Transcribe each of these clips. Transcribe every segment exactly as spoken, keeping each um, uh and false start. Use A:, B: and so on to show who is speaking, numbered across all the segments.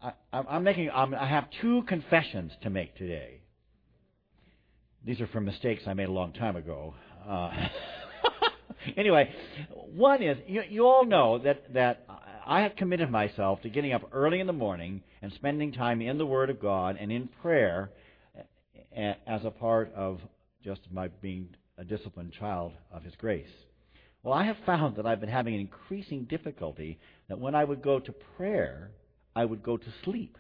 A: I, I'm making, I'm, I have two confessions to make today. These are from mistakes I made a long time ago. Uh, anyway, one is, you, you all know that, that I have committed myself to getting up early in the morning and spending time in the Word of God and in prayer as a part of just my being a disciplined child of His grace. Well, I have found that I've been having an increasing difficulty that when I would go to prayer, I would go to sleep.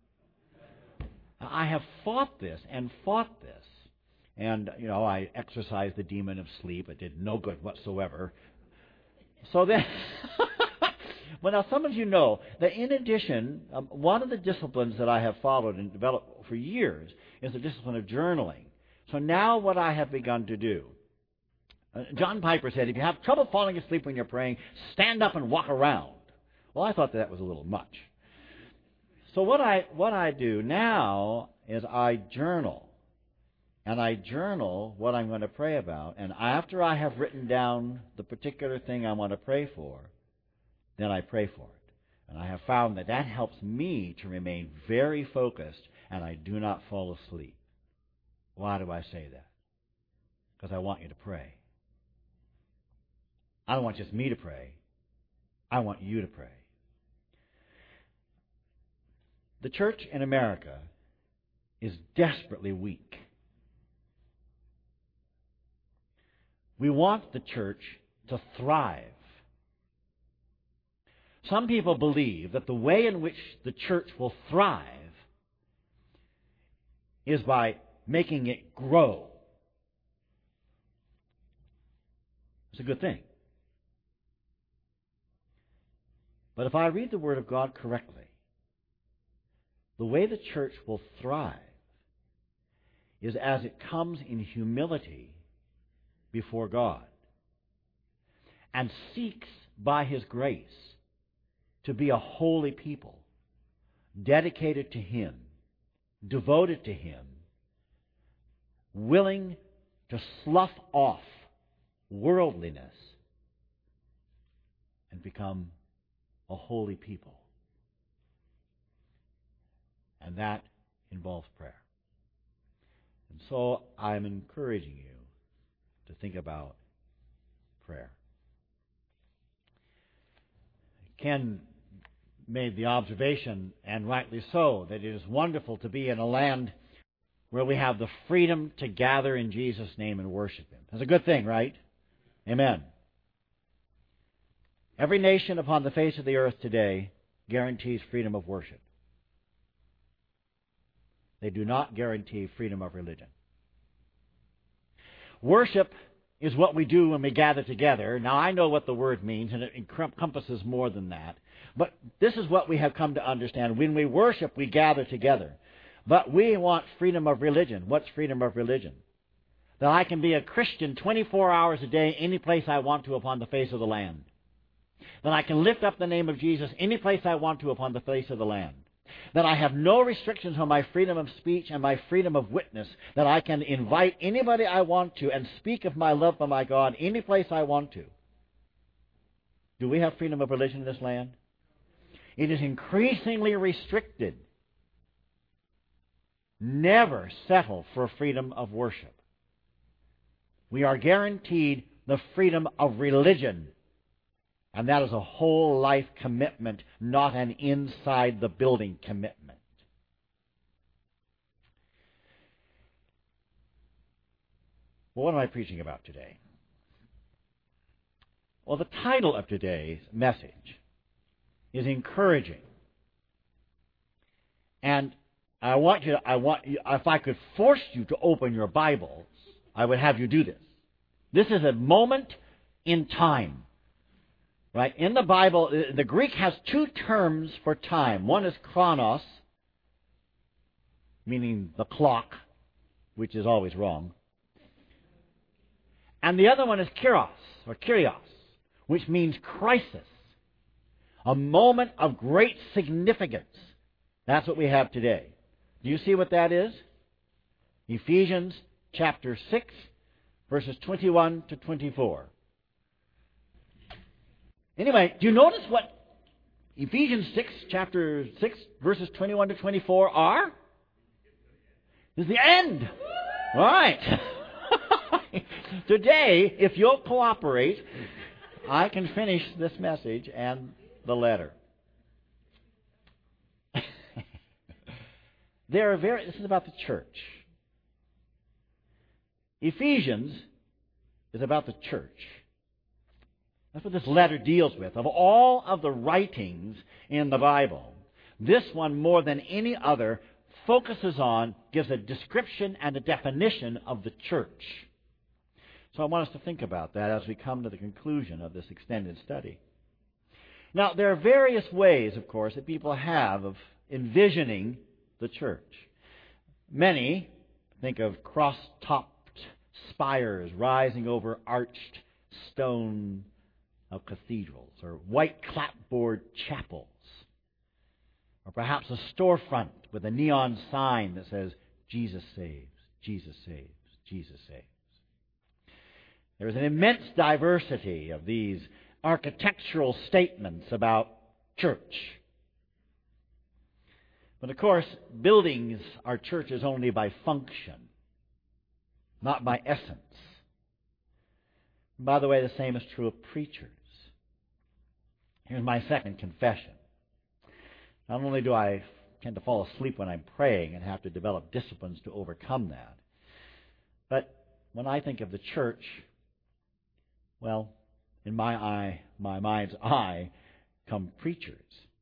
A: I have fought this and fought this. And, you know, I exorcised the demon of sleep. It did no good whatsoever. So then, well, now some of you know that in addition, um, one of the disciplines that I have followed and developed for years is the discipline of journaling. So now what I have begun to do, uh, John Piper said, if you have trouble falling asleep when you're praying, stand up and walk around. Well, I thought that was a little much. So what I what I do now is I journal. And I journal what I'm going to pray about. And after I have written down the particular thing I want to pray for, then I pray for it. And I have found that that helps me to remain very focused and I do not fall asleep. Why do I say that? Because I want you to pray. I don't want just me to pray. I want you to pray. The church in America is desperately weak. We want the church to thrive. Some people believe that the way in which the church will thrive is by making it grow. It's a good thing. But if I read the Word of God correctly, the way the church will thrive is as it comes in humility before God and seeks by His grace to be a holy people, dedicated to Him, devoted to Him, willing to slough off worldliness and become a holy people. And that involves prayer. And so I'm encouraging you to think about prayer. Ken made the observation, and rightly so, that it is wonderful to be in a land where we have the freedom to gather in Jesus' name and worship Him. That's a good thing, right? Amen. Every nation upon the face of the earth today guarantees freedom of worship. They do not guarantee freedom of religion. Worship is what we do when we gather together. Now, I know what the word means, and it encompasses more than that. But this is what we have come to understand. When we worship, we gather together. But we want freedom of religion. What's freedom of religion? That I can be a Christian twenty-four hours a day, any place I want to upon the face of the land. That I can lift up the name of Jesus any place I want to upon the face of the land. That I have no restrictions on my freedom of speech and my freedom of witness. That I can invite anybody I want to and speak of my love for my God any place I want to. Do we have freedom of religion in this land? It is increasingly restricted. Never settle for freedom of worship. We are guaranteed the freedom of religion. And that is a whole life commitment, not an inside the building commitment. Well, what am I preaching about today? Well, the title of today's message is encouraging. And I want you, I want you, if I could force you to open your Bibles, I would have you do this. This is a moment in time. Right? In the Bible, the Greek has two terms for time. One is chronos, meaning the clock, which is always wrong. And the other one is kairos, or kyrios, which means crisis. A moment of great significance. That's what we have today. Do you see what that is? Ephesians chapter six, verses twenty-one to twenty-four. Anyway, do you notice what Ephesians six, chapter six, verses twenty-one to twenty-four are? Is the end. All right. Today, if you'll cooperate, I can finish this message and the letter. There are very, this is about the church. Ephesians is about the church. That's what this letter deals with. Of all of the writings in the Bible, this one, more than any other, focuses on, gives a description and a definition of the church. So I want us to think about that as we come to the conclusion of this extended study. Now, there are various ways, of course, that people have of envisioning the church. Many think of cross-topped spires rising over arched stone of cathedrals, or white clapboard chapels, or perhaps a storefront with a neon sign that says, Jesus saves, Jesus saves, Jesus saves. There is an immense diversity of these architectural statements about church. But of course, buildings are churches only by function, not by essence. And by the way, the same is true of preachers. Here's my second confession. Not only do I tend to fall asleep when I'm praying and have to develop disciplines to overcome that, but when I think of the church, well, in my eye, my mind's eye, come preachers.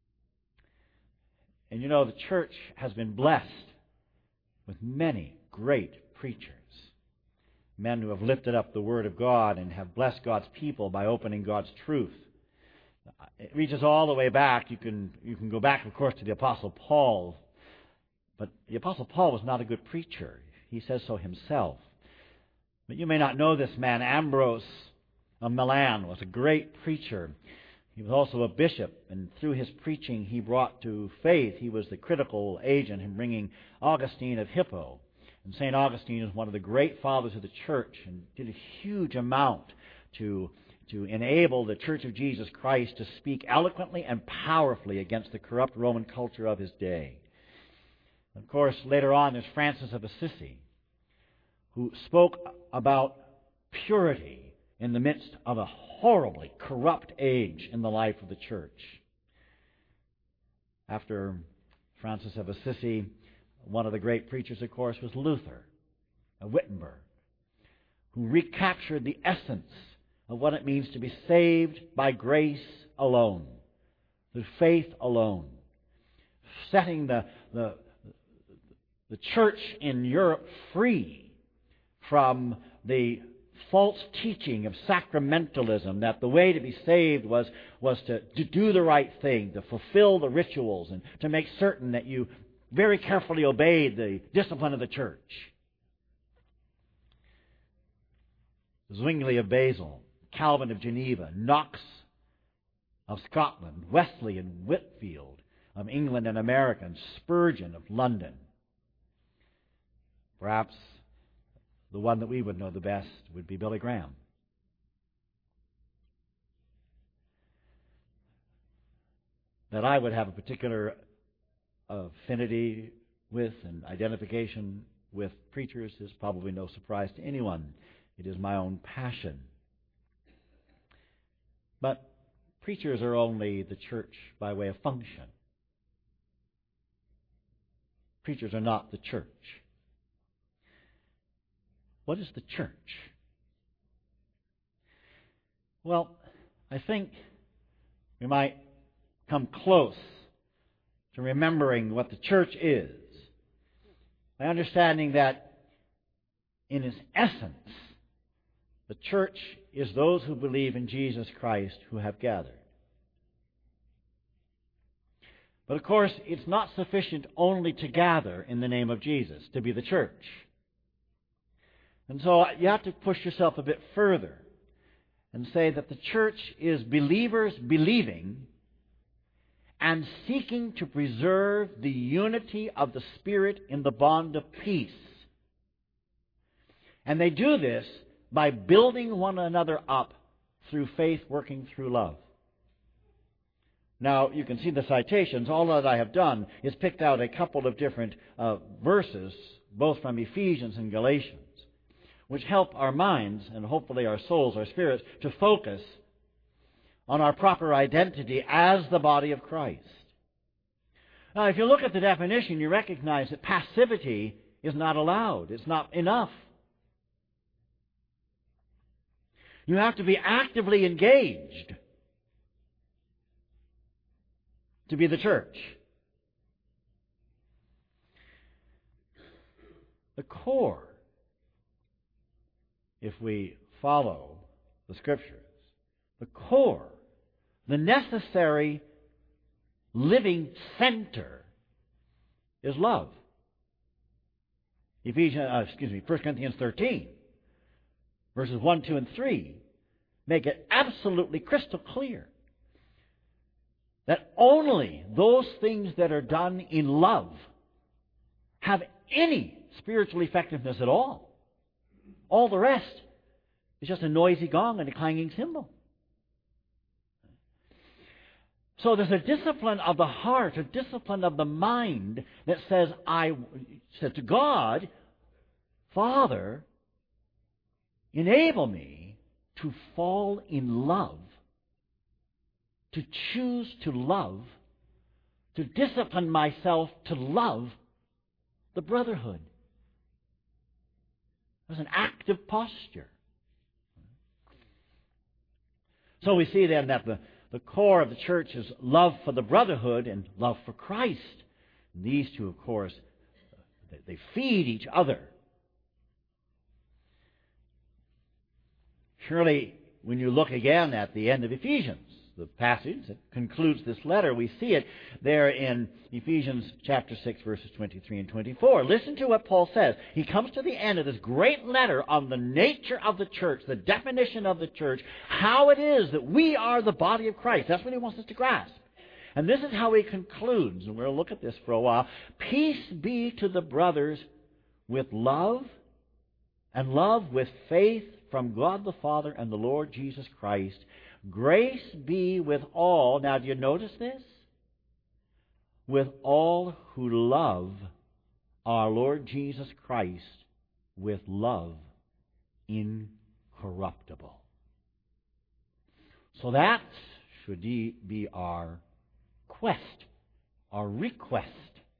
A: And you know, the church has been blessed with many great preachers. Men who have lifted up the Word of God and have blessed God's people by opening God's truth. It reaches all the way back. You can you can go back, of course, to the Apostle Paul. But the Apostle Paul was not a good preacher. He says so himself. But you may not know this man. Ambrose of Milan was a great preacher. He was also a bishop, and through his preaching he brought to faith. He was the critical agent in bringing Augustine of Hippo. And Saint Augustine is one of the great fathers of the church and did a huge amount to to enable the Church of Jesus Christ to speak eloquently and powerfully against the corrupt Roman culture of his day. Of course, later on, there's Francis of Assisi, who spoke about purity in the midst of a horribly corrupt age in the life of the church. After Francis of Assisi, one of the great preachers, of course, was Luther, of Wittenberg, who recaptured the essence of what it means to be saved by grace alone, through faith alone, setting the, the, the church in Europe free from the false teaching of sacramentalism, that the way to be saved was, was to, to do the right thing, to fulfill the rituals, and to make certain that you very carefully obeyed the discipline of the church. Zwingli of Basel, Calvin of Geneva, Knox of Scotland, Wesley and Whitfield of England and America, and Spurgeon of London. Perhaps the one that we would know the best would be Billy Graham. That I would have a particular affinity with and identification with preachers is probably no surprise to anyone. It is my own passion. But preachers are only the church by way of function. Preachers are not the church. What is the church? Well, I think we might come close to remembering what the church is by understanding that in its essence, the church is those who believe in Jesus Christ who have gathered. But of course, it's not sufficient only to gather in the name of Jesus, to be the church. And so you have to push yourself a bit further and say that the church is believers believing and seeking to preserve the unity of the Spirit in the bond of peace. And they do this by building one another up through faith working through love. Now, you can see the citations. All that I have done is picked out a couple of different uh, verses, both from Ephesians and Galatians, which help our minds and hopefully our souls, our spirits, to focus on our proper identity as the body of Christ. Now, if you look at the definition, you recognize that passivity is not allowed. It's not enough. You have to be actively engaged to be the church. The core, if we follow the Scriptures, the core, the necessary living center is love. Ephesians, uh, excuse me, First Corinthians thirteen, verses one, two, and three make it absolutely crystal clear that only those things that are done in love have any spiritual effectiveness at all. All the rest is just a noisy gong and a clanging cymbal. So there's a discipline of the heart, a discipline of the mind that says, I said to God, Father, enable me to fall in love, to choose to love, to discipline myself to love the brotherhood. There's an active posture. So we see then that the, the core of the church is love for the brotherhood and love for Christ. And these two, of course, they, they feed each other. Surely, when you look again at the end of Ephesians, the passage that concludes this letter, we see it there in Ephesians chapter six, verses twenty-three and twenty-four. Listen to what Paul says. He comes to the end of this great letter on the nature of the church, the definition of the church, how it is that we are the body of Christ. That's what he wants us to grasp. And this is how he concludes, and we'll look at this for a while. Peace be to the brothers with love, and love with faith from God the Father and the Lord Jesus Christ. Grace be with all, now do you notice this? With all who love our Lord Jesus Christ with love incorruptible. So that should be our quest, our request.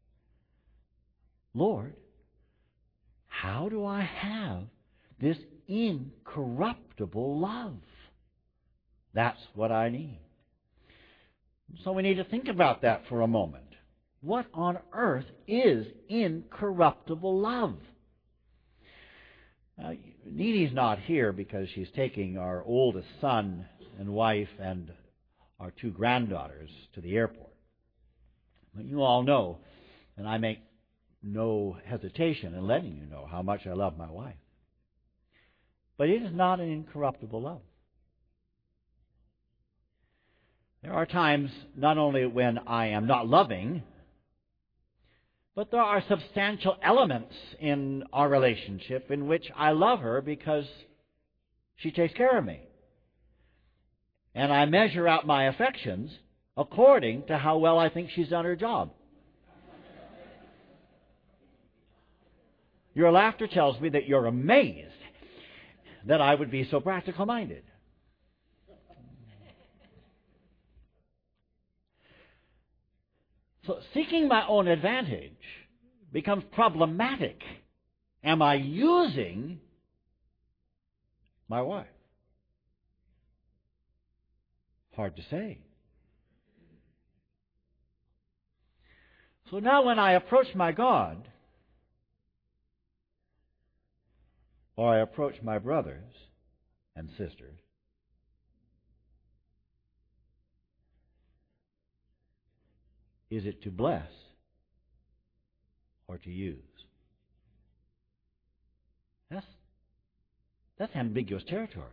A: Lord, how do I have this incorruptible love? That's what I need. So we need to think about that for a moment. What on earth is incorruptible love? Now, Nene's not here because she's taking our oldest son and wife and our two granddaughters to the airport. But you all know, and I make no hesitation in letting you know how much I love my wife. But it is not an incorruptible love. There are times not only when I am not loving, but there are substantial elements in our relationship in which I love her because she takes care of me. And I measure out my affections according to how well I think she's done her job. Your laughter tells me that you're amazed that I would be so practical-minded. So seeking my own advantage becomes problematic. Am I using my wife? Hard to say. So now when I approach my God, or I approach my brothers and sisters, is it to bless or to use? That's, that's ambiguous territory.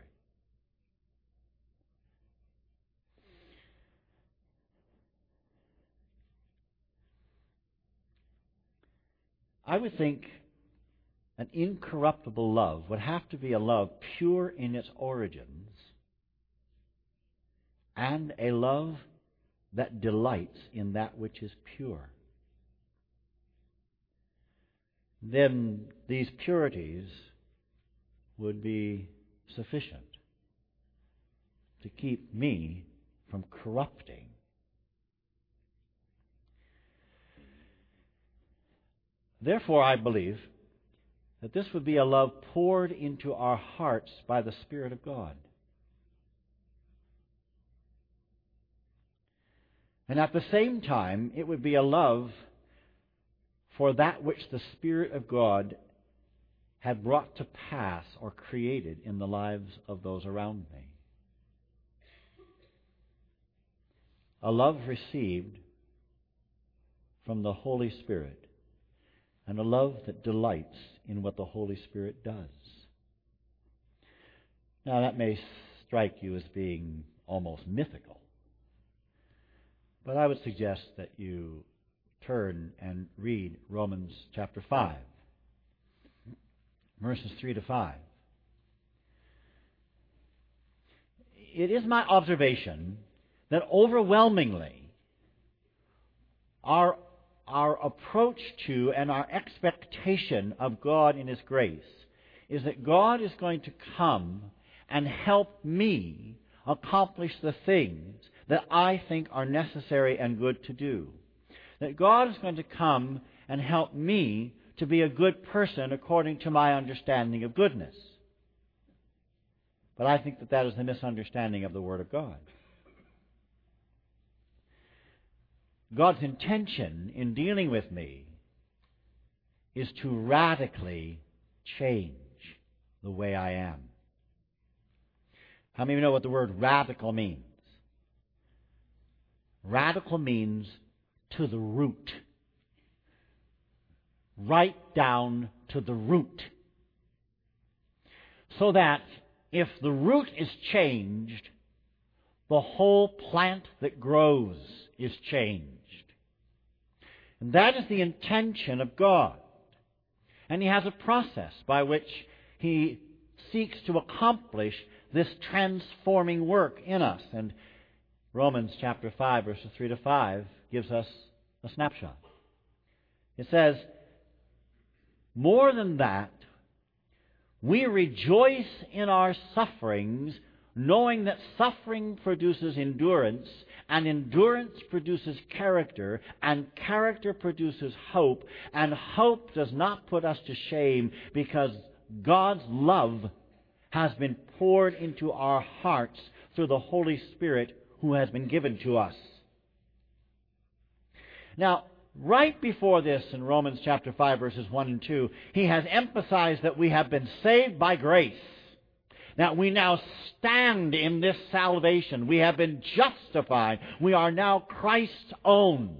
A: I would think an incorruptible love would have to be a love pure in its origins and a love that delights in that which is pure, then these purities would be sufficient to keep me from corrupting. Therefore, I believe that this would be a love poured into our hearts by the Spirit of God. And at the same time, it would be a love for that which the Spirit of God had brought to pass or created in the lives of those around me. A love received from the Holy Spirit, and a love that delights in what the Holy Spirit does. Now, that may strike you as being almost mythical, but I would suggest that you turn and read Romans chapter five, verses three to five. It is my observation that overwhelmingly our, our approach to and our expectation of God in His grace is that God is going to come and help me accomplish the things that I think are necessary and good to do. That God is going to come and help me to be a good person according to my understanding of goodness. But I think that that is the misunderstanding of the Word of God. God's intention in dealing with me is to radically change the way I am. How many of you know what the word radical means? Radical means to the root. Right down to the root. So that if the root is changed, the whole plant that grows is changed. And that is the intention of God. And He has a process by which He seeks to accomplish this transforming work in us. And Romans chapter five, verses three to five gives us a snapshot. It says, more than that, we rejoice in our sufferings, knowing that suffering produces endurance, and endurance produces character, and character produces hope, and hope does not put us to shame, because God's love has been poured into our hearts through the Holy Spirit who has been given to us. Now, right before this in Romans chapter five, verses one and two, he has emphasized that we have been saved by grace. That we now stand in this salvation. We have been justified. We are now Christ's own.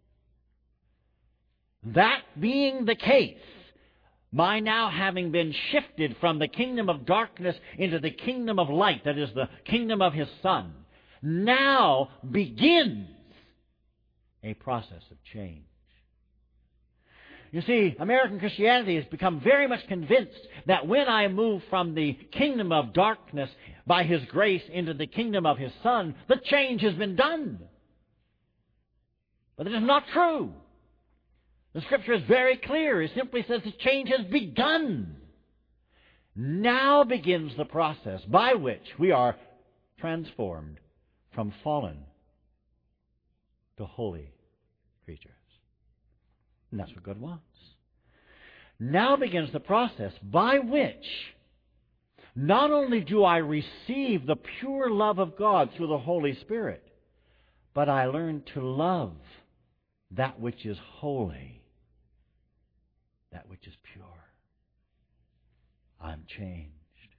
A: That being the case, my now having been shifted from the kingdom of darkness into the kingdom of light, that is the kingdom of His Son, now begins a process of change. You see, American Christianity has become very much convinced that when I move from the kingdom of darkness by His grace into the kingdom of His Son, the change has been done. But it is not true. The Scripture is very clear. It simply says the change has begun. Now begins the process by which we are transformed from fallen to holy creatures. And that's what God wants. Now begins the process by which not only do I receive the pure love of God through the Holy Spirit, but I learn to love that which is holy, that which is pure. I'm changed.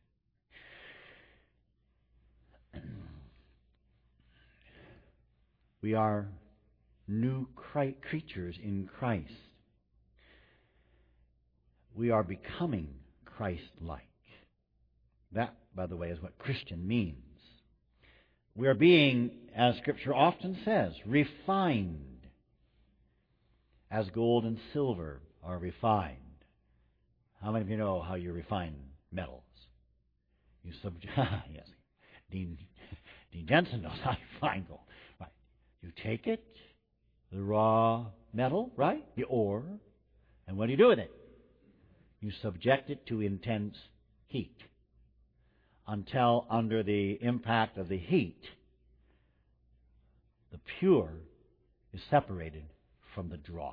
A: We are new creatures in Christ. We are becoming Christ-like. That, by the way, is what Christian means. We are being, as Scripture often says, refined as gold and silver are refined. How many of you know how you refine metals? You sub- yes, Dean, Dean Jensen knows how you refine gold. Right. You take it, the raw metal, right? The ore, and what do you do with it? You subject it to intense heat until under the impact of the heat, the pure is separated from the dross.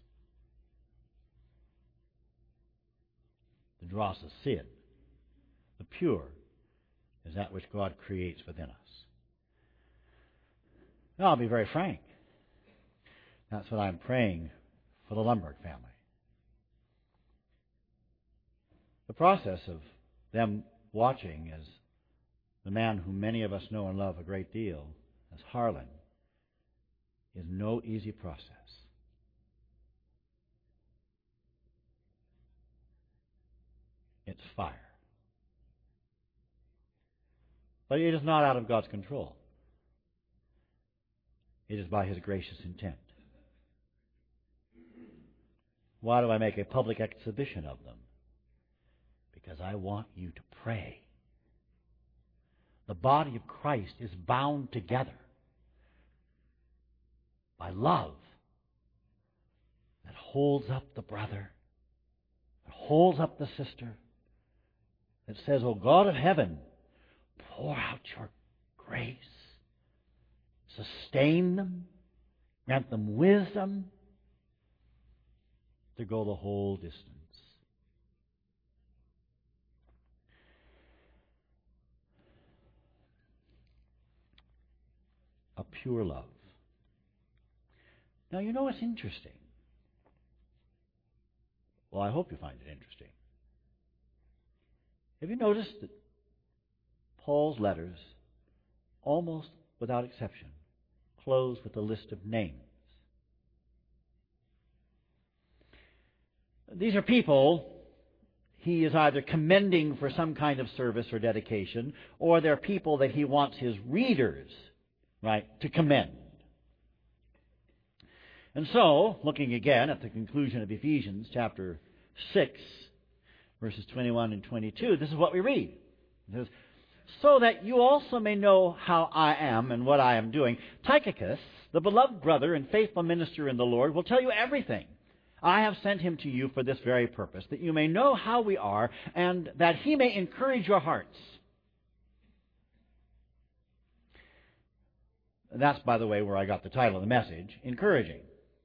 A: The dross is sin. The pure is that which God creates within us. Now, I'll be very frank. That's what I'm praying for the Lundberg family. The process of them watching as the man whom many of us know and love a great deal, as Harlan, is no easy process. It's fire. But it is not out of God's control. It is by His gracious intent. Why do I make a public exhibition of them? Because I want you to pray. The body of Christ is bound together by love that holds up the brother, that holds up the sister, that says, "O God of heaven, pour out your grace. Sustain them. Grant them wisdom to go the whole distance." A pure love. Now, you know what's interesting? Well, I hope you find it interesting. Have you noticed that Paul's letters, almost without exception, close with a list of names? These are people he is either commending for some kind of service or dedication, or they're people that he wants his readers, right, to commend. And so, looking again at the conclusion of Ephesians chapter six, verses twenty-one and twenty-two, this is what we read. It says, "So that you also may know how I am and what I am doing, Tychicus, the beloved brother and faithful minister in the Lord, will tell you everything. I have sent him to you for this very purpose, that you may know how we are, and that he may encourage your hearts." That's, by the way, where I got the title of the message, Encouraging.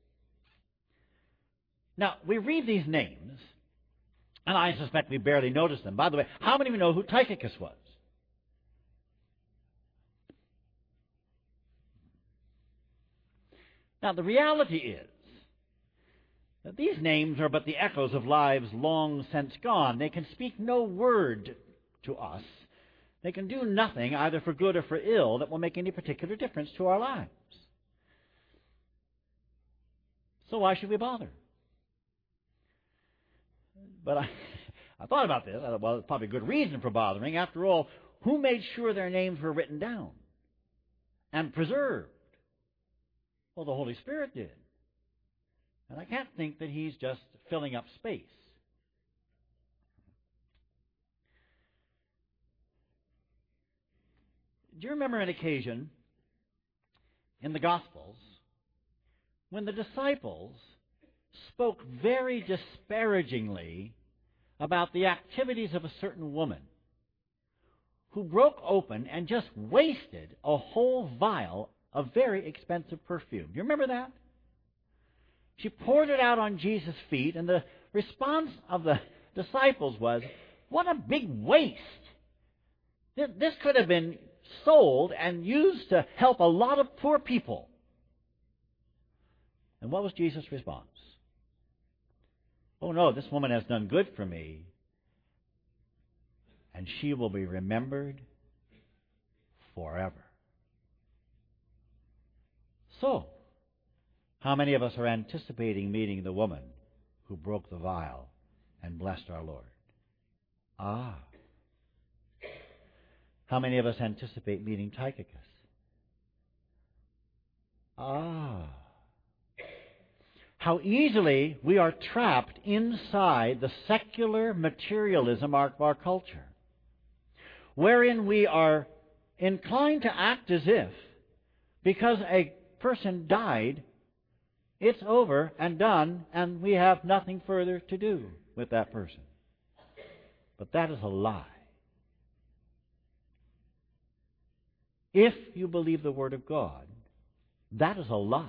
A: Now, we read these names, and I suspect we barely notice them. By the way, how many of you know who Tychicus was? Now, the reality is that these names are but the echoes of lives long since gone. They can speak no word to us. They can do nothing, either for good or for ill, that will make any particular difference to our lives. So why should we bother? But I, I thought about this. I thought, well, there's probably a good reason for bothering. After all, who made sure their names were written down and preserved? Well, the Holy Spirit did. And I can't think that He's just filling up space. Do you remember an occasion in the Gospels when the disciples spoke very disparagingly about the activities of a certain woman who broke open and just wasted a whole vial of very expensive perfume? Do you remember that? She poured it out on Jesus' feet, and the response of the disciples was, "What a big waste! This could have been sold and used to help a lot of poor people." And what was Jesus' response? "Oh no, this woman has done good for me, and she will be remembered forever." So, how many of us are anticipating meeting the woman who broke the vial and blessed our Lord? Ah. How many of us anticipate meeting Tychicus? Ah. How easily we are trapped inside the secular materialism of our culture, wherein we are inclined to act as if, because a person died, it's over and done, and we have nothing further to do with that person. But that is a lie. If you believe the Word of God, that is a lie.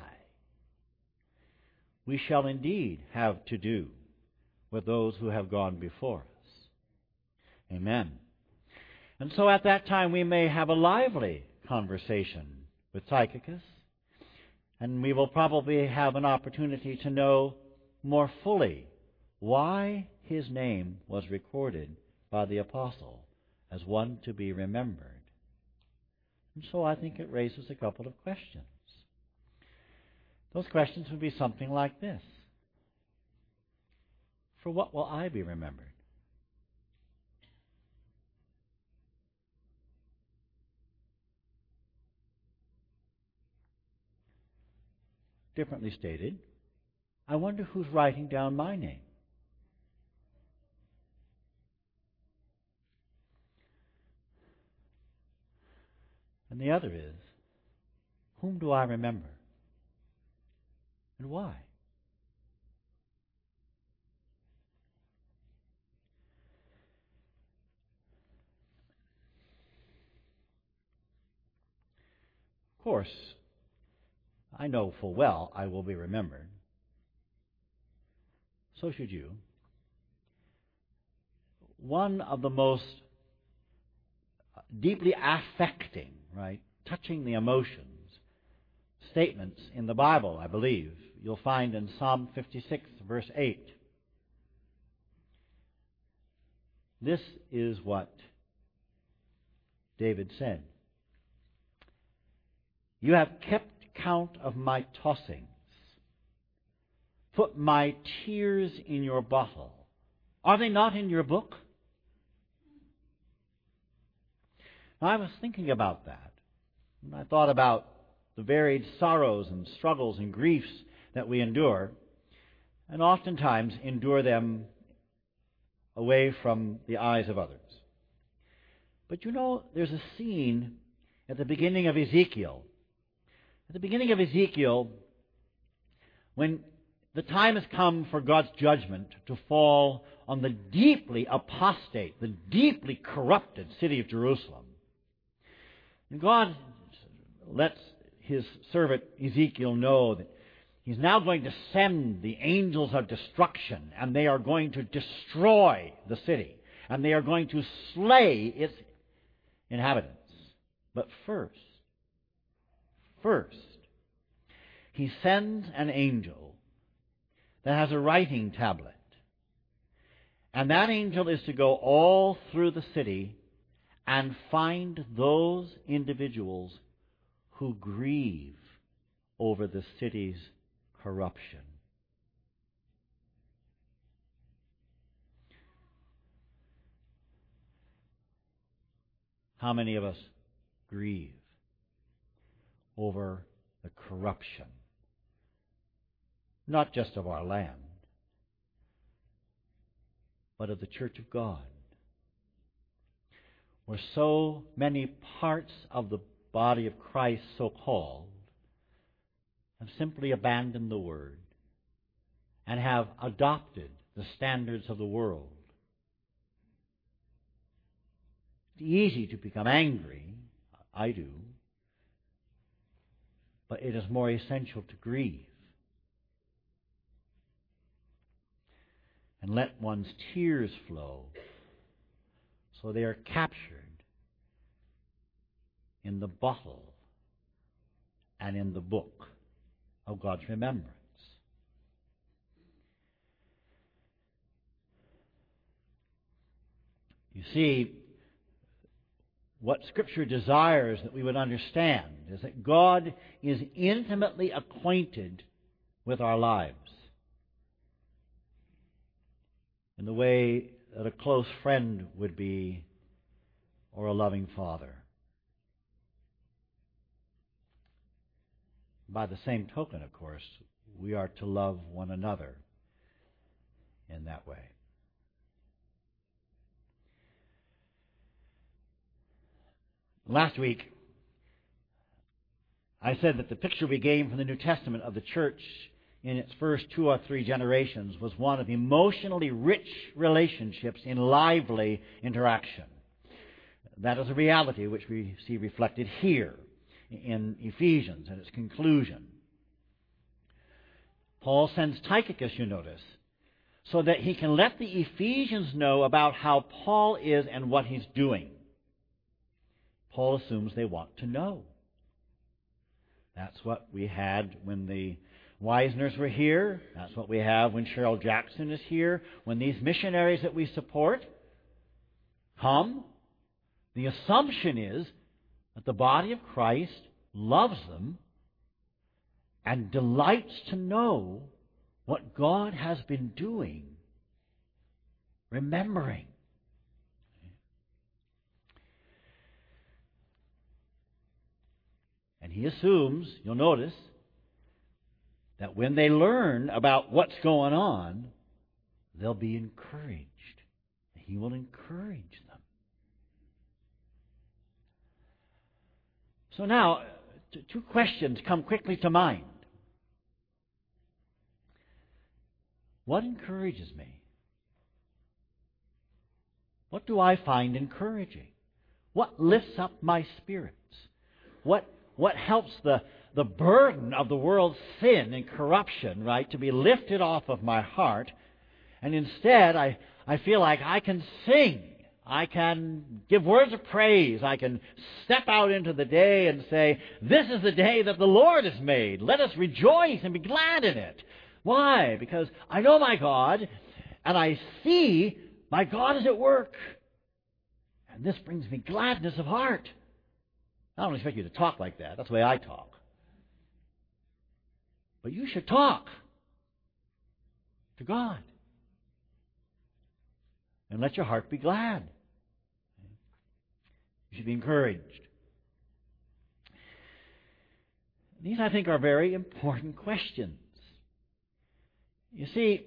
A: We shall indeed have to do with those who have gone before us. Amen. And so at that time we may have a lively conversation with Tychicus, and we will probably have an opportunity to know more fully why his name was recorded by the apostle as one to be remembered. And so I think it raises a couple of questions. Those questions would be something like this. For what will I be remembered? Differently stated, I wonder who's writing down my name. And the other is, whom do I remember? And why? Of course, I know full well I will be remembered. So should you. One of the most deeply affecting, right, touching the emotions, statements in the Bible, I believe, you'll find in Psalm fifty-six, verse eight. This is what David said. You have kept count of my tossings. Put my tears in your bottle. Are they not in your book? Now, I was thinking about that. And I thought about the varied sorrows and struggles and griefs that we endure, and oftentimes endure them away from the eyes of others. But you know, there's a scene at the beginning of Ezekiel. At the beginning of Ezekiel, when the time has come for God's judgment to fall on the deeply apostate, the deeply corrupted city of Jerusalem. And God lets his servant Ezekiel know that he's now going to send the angels of destruction, and they are going to destroy the city, and they are going to slay its inhabitants. But first, first, he sends an angel that has a writing tablet. And that angel is to go all through the city and find those individuals who grieve over the city's corruption. How many of us grieve over the corruption, not just of our land, but of the Church of God, where so many parts of the body of Christ, so-called, have simply abandoned the Word and have adopted the standards of the world? It's easy to become angry. I do. But it is more essential to grieve and let one's tears flow so they are captured in the bottle and in the book of God's remembrance. You see, what Scripture desires that we would understand is that God is intimately acquainted with our lives in the way that a close friend would be, or a loving father. By the same token, of course, we are to love one another in that way. Last week, I said that the picture we gained from the New Testament of the church in its first two or three generations was one of emotionally rich relationships in lively interaction. That is a reality which we see reflected here in Ephesians and its conclusion. Paul sends Tychicus, you notice, so that he can let the Ephesians know about how Paul is and what he's doing. Paul assumes they want to know. That's what we had when the Weisners were here. That's what we have when Cheryl Jackson is here. When these missionaries that we support come, the assumption is that the body of Christ loves them and delights to know what God has been doing, remembering. And he assumes, you'll notice, that when they learn about what's going on, they'll be encouraged. He will encourage them. So now, two questions come quickly to mind. What encourages me? What do I find encouraging? What lifts up my spirits? What, what helps the, the burden of the world's sin and corruption, right, to be lifted off of my heart, and instead I, I feel like I can sing. I can give words of praise. I can step out into the day and say, this is the day that the Lord has made. Let us rejoice and be glad in it. Why? Because I know my God, and I see my God is at work. And this brings me gladness of heart. I don't expect you to talk like that. That's the way I talk. But you should talk to God. And let your heart be glad. You should be encouraged. These, I think, are very important questions. You see,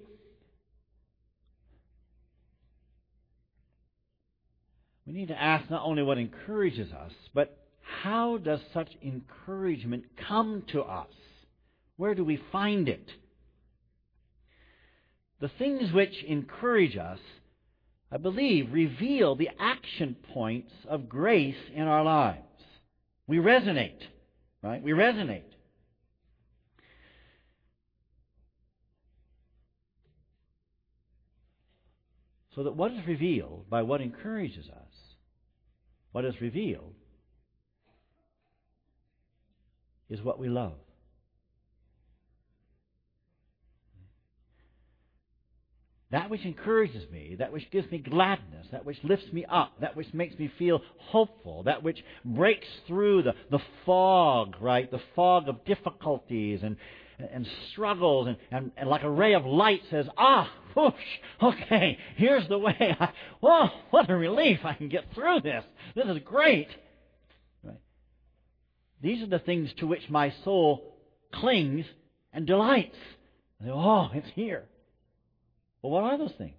A: we need to ask not only what encourages us, but how does such encouragement come to us? Where do we find it? The things which encourage us, I believe, reveal the action points of grace in our lives. We resonate, right? We resonate. So that what is revealed by what encourages us, what is revealed, is what we love. That which encourages me, that which gives me gladness, that which lifts me up, that which makes me feel hopeful, that which breaks through the, the fog, right? The fog of difficulties and, and struggles, and, and, and like a ray of light says, ah, whoosh, okay, here's the way. I, whoa, what a relief. I can get through this. This is great. Right? These are the things to which my soul clings and delights. I say, oh, it's here. Well, what are those things?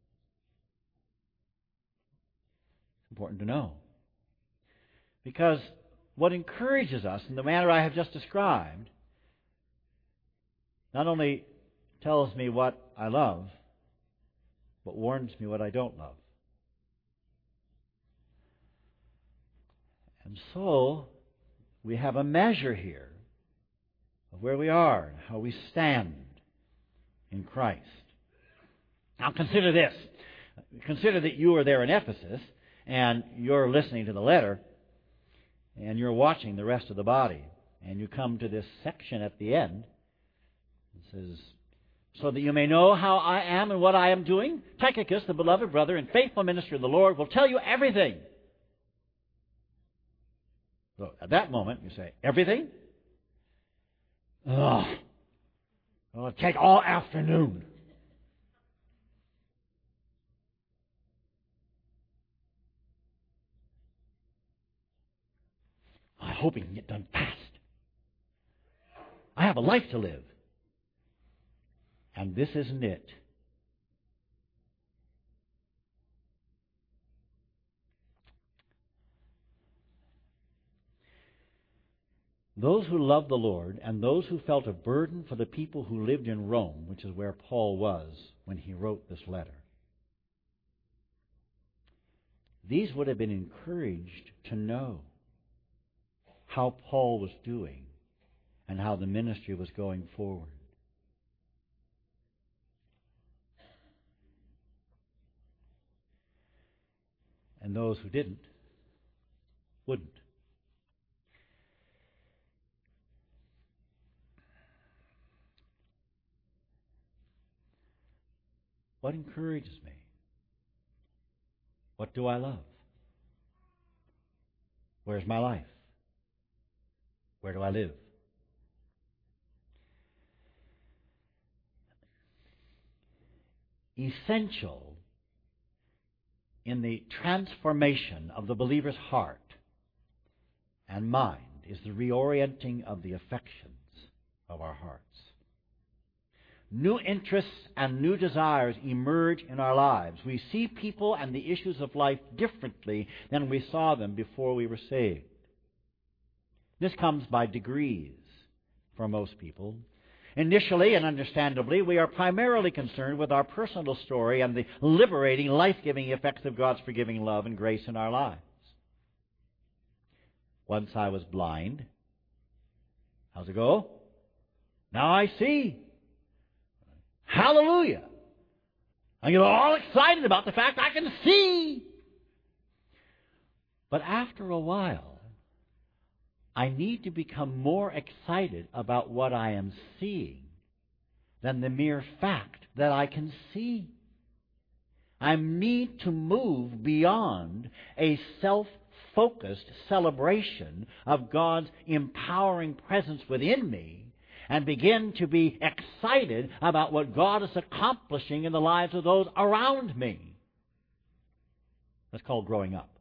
A: It's important to know. Because what encourages us in the manner I have just described not only tells me what I love, but warns me what I don't love. And so, we have a measure here of where we are and how we stand in Christ. Now consider this. Consider that you are there in Ephesus, and you're listening to the letter, and you're watching the rest of the body. And you come to this section at the end. It says, so that you may know how I am and what I am doing, Tychicus, the beloved brother and faithful minister of the Lord, will tell you everything. So at that moment, you say, everything? Oh, it'll take all afternoon. I hope it can get done fast. I have a life to live. And this isn't it. those who loved the Lord and those who felt a burden for the people who lived in Rome, which is where Paul was when he wrote this letter, these would have been encouraged to know how Paul was doing and how the ministry was going forward. And those who didn't, wouldn't. What encourages me? What do I love? Where's my life? Where do I live? Essential in the transformation of the believer's heart and mind is the reorienting of the affections of our hearts. New interests and new desires emerge in our lives. We see people and the issues of life differently than we saw them before we were saved. This comes by degrees for most people. Initially and understandably, we are primarily concerned with our personal story and the liberating, life-giving effects of God's forgiving love and grace in our lives. Once I was blind. How's it go? Now I see. Hallelujah! I get all excited about the fact I can see. But after a while, I need to become more excited about what I am seeing than the mere fact that I can see. I need to move beyond a self-focused celebration of God's empowering presence within me and begin to be excited about what God is accomplishing in the lives of those around me. That's called growing up.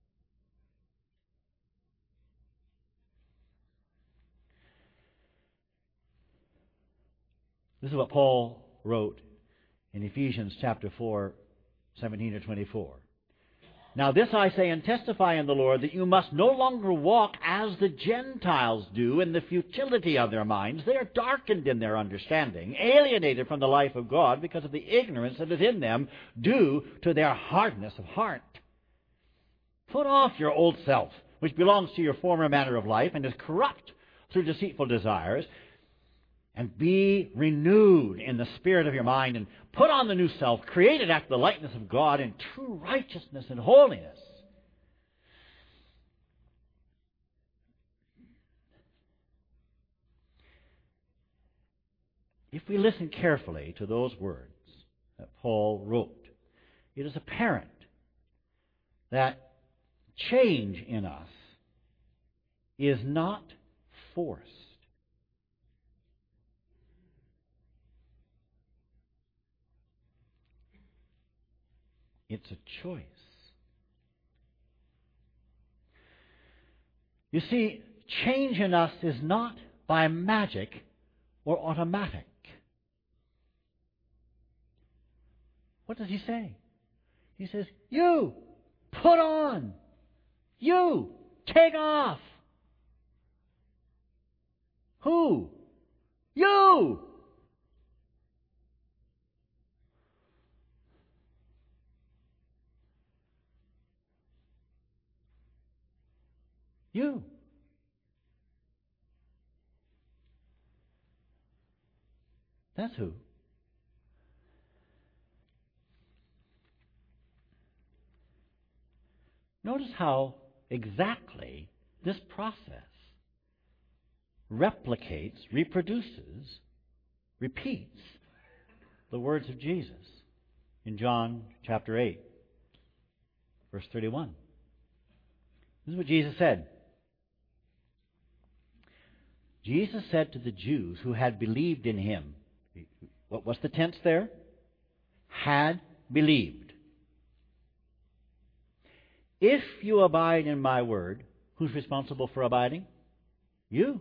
A: This is what Paul wrote in Ephesians chapter four, seventeen to twenty-four. Now this I say and testify in the Lord, that you must no longer walk as the Gentiles do in the futility of their minds. They are darkened in their understanding, alienated from the life of God because of the ignorance that is in them due to their hardness of heart. Put off your old self, which belongs to your former manner of life and is corrupt through deceitful desires, and be renewed in the spirit of your mind, and put on the new self, created after the likeness of God in true righteousness and holiness. If we listen carefully to those words that Paul wrote, it is apparent that change in us is not forced. It's a choice. You see, change in us is not by magic or automatic. What does he say? He says, you put on. You take off. Who? You. You. That's who. Notice how exactly this process replicates, reproduces, repeats the words of Jesus in John chapter eight, verse thirty-one. This is what Jesus said. Jesus said to the Jews who had believed in him, what was the tense there? Had believed. If you abide in my word, who's responsible for abiding? You.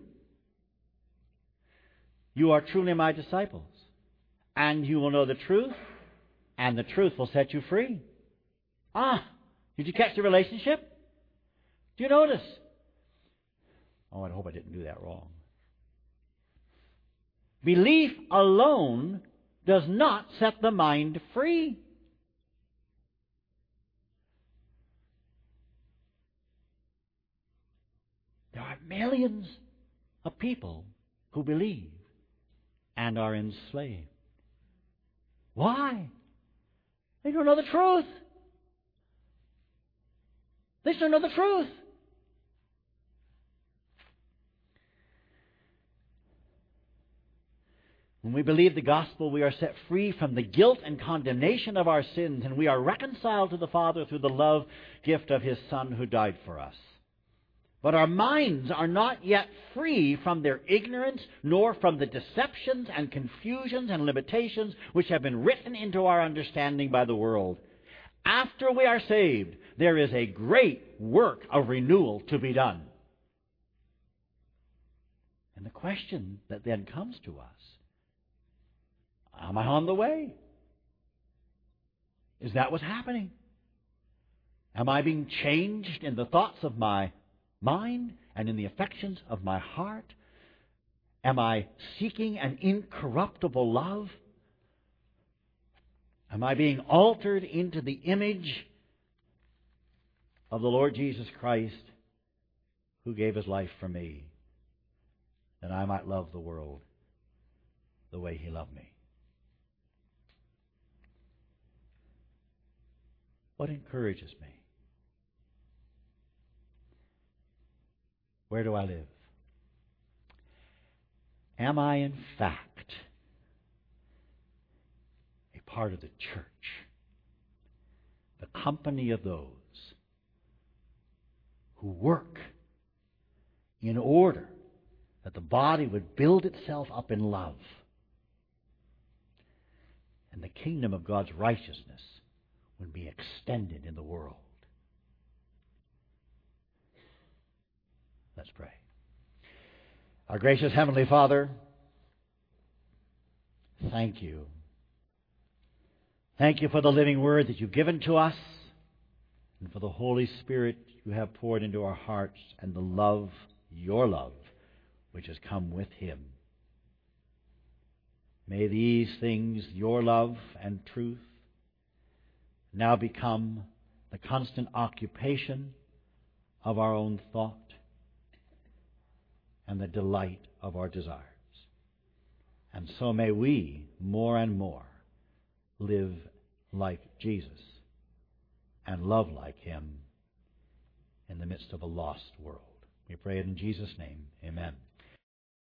A: You are truly my disciples, and you will know the truth, and the truth will set you free. Ah, did you catch the relationship? Do you notice? Oh, I hope I didn't do that wrong. Belief alone does not set the mind free. There are millions of people who believe and are enslaved. Why? They don't know the truth. They don't know the truth. When we believe the gospel, we are set free from the guilt and condemnation of our sins, and we are reconciled to the Father through the love gift of His Son who died for us. But our minds are not yet free from their ignorance, nor from the deceptions and confusions and limitations which have been written into our understanding by the world. After we are saved, there is a great work of renewal to be done. And the question that then comes to us, am I on the way? Is that what's happening? Am I being changed in the thoughts of my mind and in the affections of my heart? Am I seeking an incorruptible love? Am I being altered into the image of the Lord Jesus Christ, who gave His life for me, that I might love the world the way He loved me? What encourages me? Where do I live? Am I, in fact, a part of the church, the company of those who work in order that the body would build itself up in love and the kingdom of God's righteousness would be extended in the world? Let's pray. Our gracious Heavenly Father, thank you. Thank you for the living Word that you've given to us, and for the Holy Spirit you have poured into our hearts, and the love, your love, which has come with Him. May these things, your love and truth, now become the constant occupation of our own thought and the delight of our desires. And so may we, more and more, live like Jesus and love like Him in the midst of a lost world. We pray it in Jesus' name. Amen.